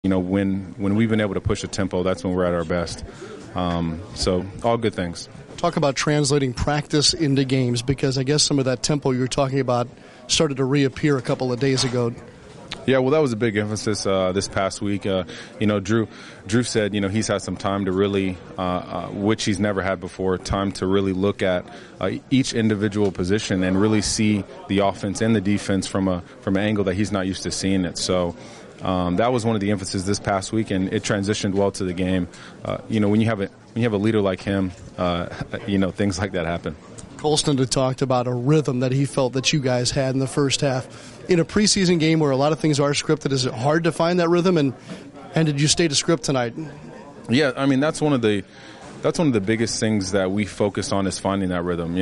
when we've been able to push a tempo, that's when we're at our best. So all good things. Talk about translating practice into games, because I guess some of that tempo you were talking about started to reappear a couple of days ago. Yeah, well, that was a big emphasis this past week. Drew said, he's had some time to really, which he's never had before, time to really look at each individual position and really see the offense and the defense from an angle that he's not used to seeing it. So that was one of the emphasis this past week, and it transitioned well to the game. When you have a leader like him, things like that happen. Colston had talked about a rhythm that he felt that you guys had in the first half. In a preseason game where a lot of things are scripted, is it hard to find that rhythm? And did you stay to script tonight? Yeah, I mean that's one of the biggest things that we focus on is finding that rhythm.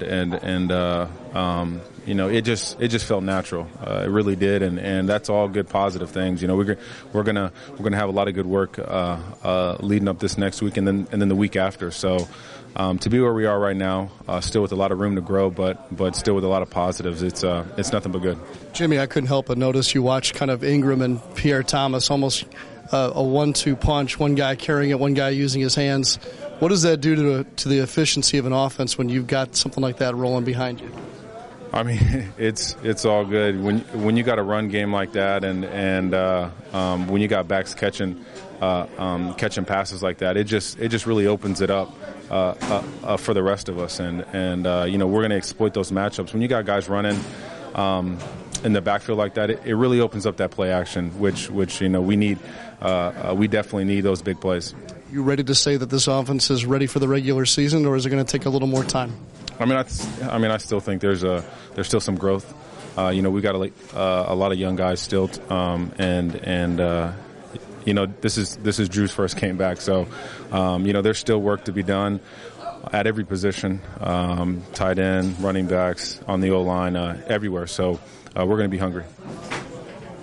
It just felt natural. It really did, and that's all good positive things. We're gonna have a lot of good work leading up this next week and then the week after. So. To be where we are right now, still with a lot of room to grow, but still with a lot of positives, it's nothing but good. Jimmy, I couldn't help but notice you watched kind of Ingram and Pierre Thomas, almost a 1-2 punch, one guy carrying it, one guy using his hands. What does that do to the efficiency of an offense when you've got something like that rolling behind you? I mean, it's all good when you got a run game like that, and when you got backs catching passes like that, it just really opens it up for the rest of us, and we're going to exploit those matchups. When you got guys running in the backfield like that, it really opens up that play action, which we need. We definitely need those big plays. You ready to say that this offense is ready for the regular season, or is it going to take a little more time? I mean, I still think there's still some growth. We got a lot of young guys still, this is Drew's first game back, so there's still work to be done at every position, tight end, running backs, on the O-line, everywhere. So we're going to be hungry.